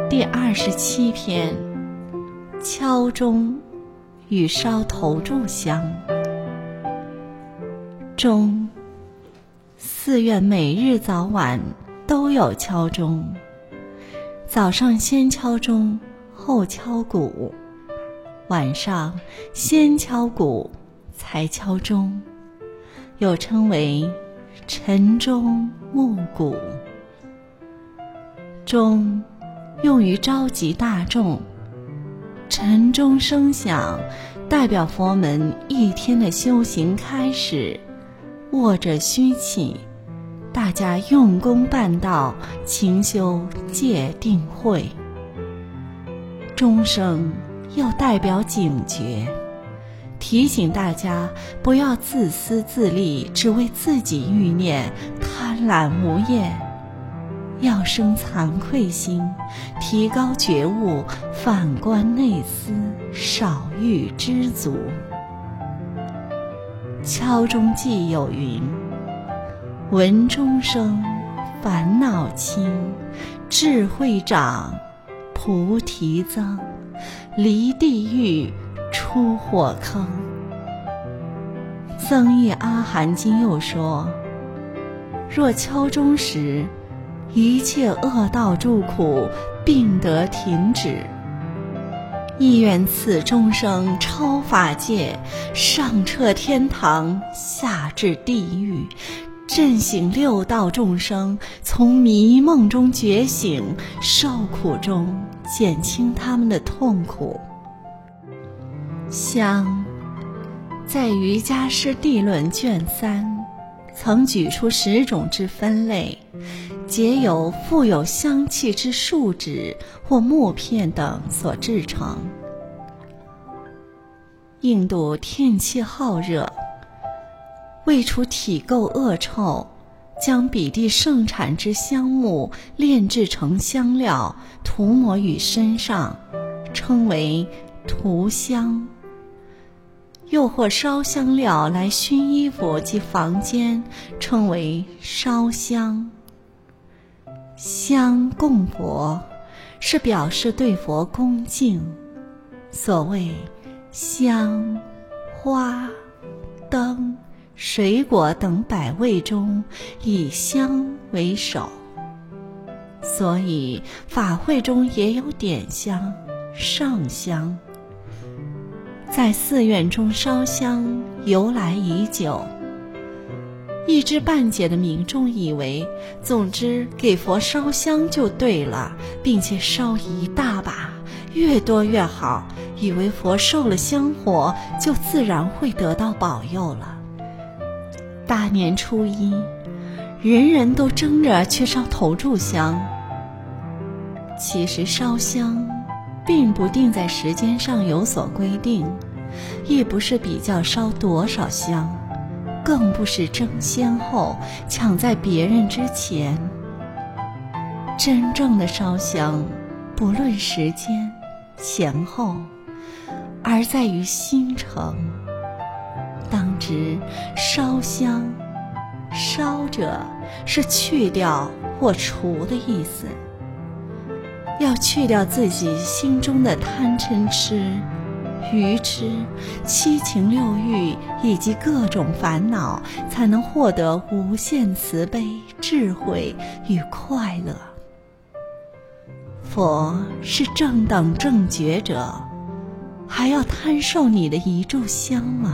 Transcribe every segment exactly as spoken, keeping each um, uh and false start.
第二十七篇，敲钟与烧头炷香。钟，寺院每日早晚都有敲钟，早上先敲钟，后敲鼓，晚上先敲鼓，才敲钟，又称为晨钟暮鼓。钟用于召集大众，晨钟声响，代表佛门一天的修行开始，握着虚气，大家用功办道，勤修戒定慧。钟声又代表警觉，提醒大家不要自私自利，只为自己欲念，贪婪无厌，要生惭愧心，提高觉悟，反观内思，少欲知足。敲钟记有云：闻钟声，烦恼轻，智慧长，菩提增，离地狱，出火坑。增益阿含经又说：若敲钟时，一切恶道诸苦并得停止。亦愿此钟声超法界，上彻天堂，下至地狱，振醒六道众生，从迷梦中觉醒，受苦中减轻他们的痛苦。香，在瑜伽师地论卷三曾举出十种之分类，皆由富有香气之树脂或木片等所制成。印度天气好热，为除体垢恶臭，将彼地盛产之香木炼制成香料，涂抹于身上，称为涂香。又或烧香料来熏衣服及房间，称为烧香。香供佛，是表示对佛恭敬。所谓香、花、灯、水果等百味中，以香为首。所以法会中也有点香、上香。在寺院中烧香由来已久，一知半解的民众以为，总之给佛烧香就对了，并且烧一大把，越多越好，以为佛受了香火，就自然会得到保佑了。大年初一，人人都争着去烧头炷香。其实烧香并不定在时间上有所规定，亦不是比较烧多少香，更不是争先后，抢在别人之前。真正的烧香，不论时间前后，而在于心诚。当知烧香，烧者是去掉或除的意思，要去掉自己心中的贪嗔痴、愚痴、七情六欲以及各种烦恼，才能获得无限慈悲、智慧与快乐。佛是正等正觉者，还要贪受你的一炷香吗？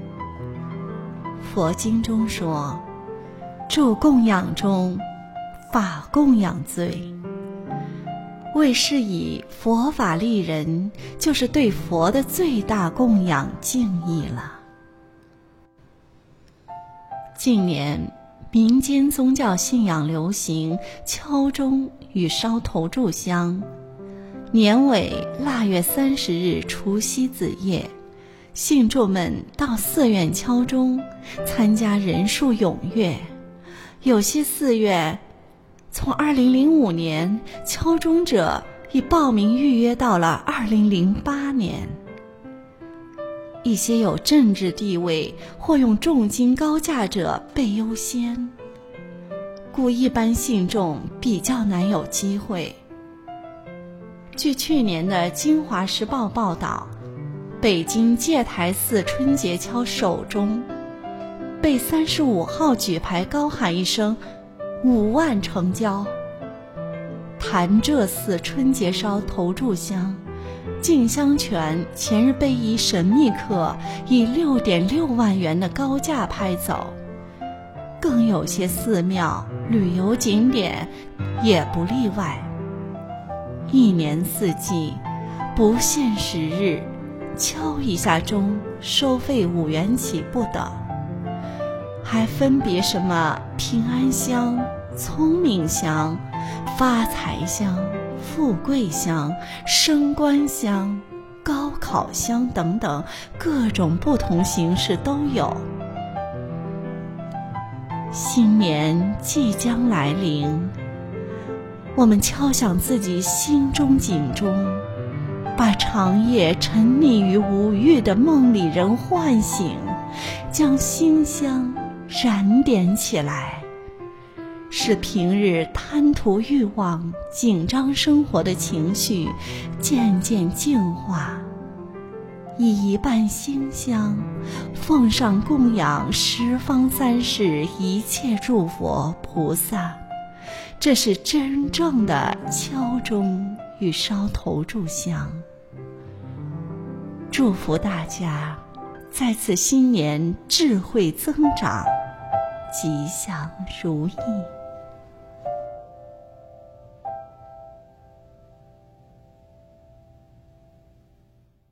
佛经中说，诸供养中，法供养最。为是以佛法利人，就是对佛的最大供养敬意了。近年民间宗教信仰流行敲钟与烧头炷香。年尾腊月三十日除夕子夜，信众们到寺院敲钟，参加人数踊跃。有些寺院从二零零五年敲钟者已报名预约到了二零零八年。一些有政治地位或用重金高价者被优先，故一般信众比较难有机会。 据去年的《京华时报》报道，北京戒台寺春节敲首钟，被三十五号举牌高喊一声五万成交。潭柘寺春节烧头炷香，进香泉前日被一神秘客以六点六万元的高价拍走。更有些寺庙、旅游景点也不例外，一年四季不限时日，敲一下钟收费五元起步的，还分别什么平安香、聪明香、发财香、富贵香、升官香、高考香等等，各种不同形式都有。新年即将来临，我们敲响自己心中警钟，把长夜沉溺于无欲的梦里人唤醒，将馨香燃点起来，使平日贪图欲望、紧张生活的情绪渐渐净化，以一半馨香奉上供养十方三世一切诸佛菩萨。这是真正的敲钟与烧头炷香。祝福大家在此新年智慧增长，吉祥如意。